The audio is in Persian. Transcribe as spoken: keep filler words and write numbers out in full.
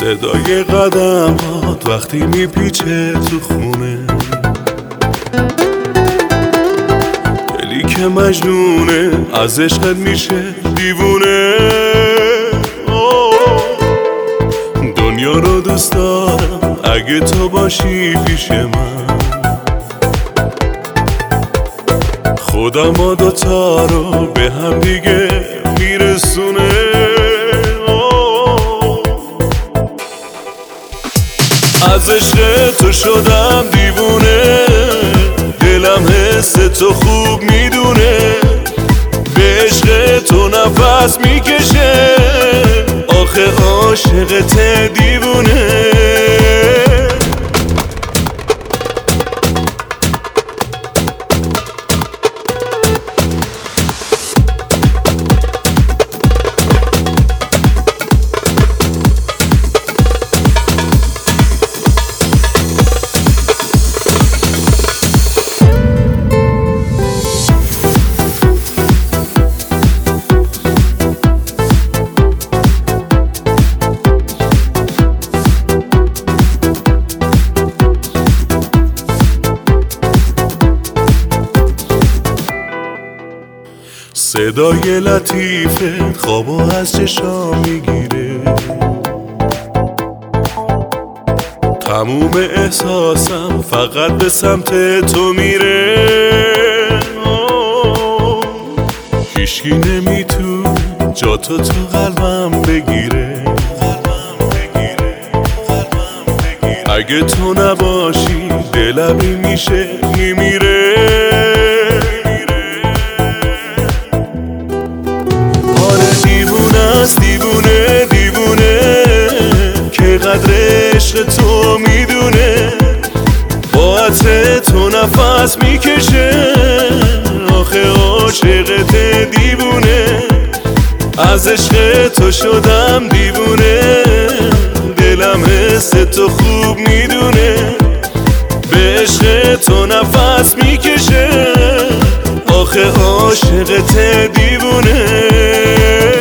صدای قدمات وقتی میپیچه تو خونه، دلی که مجنونه از عشقت میشه دیوونه. دنیا رو دوست دارم اگه تو باشی پیش من، خدا ما دوتا رو به هم دیگه میرسونه. از عشق تو شدم دیوونه، دلم حس تو خوب میدونه، به عشق تو نفس میکشه، آخه عاشقت دیوونه. صدای لطیفت خوابو از چشام میگیره، تموم احساسم فقط به سمت تو میره. هیچکی نمیتونه جا تو تو قلبم بگیره، اگه تو نباشی دلم میشه میمیره. دیوونه دیوونه که قدر عشق تو میدونه، با عطر تو نفس میکشه، آخه عاشقت دیوونه. از عشق تو شدم دیوونه، دلم حس تو خوب میدونه، به عشق تو نفس میکشه، آخه عاشقت دیوونه.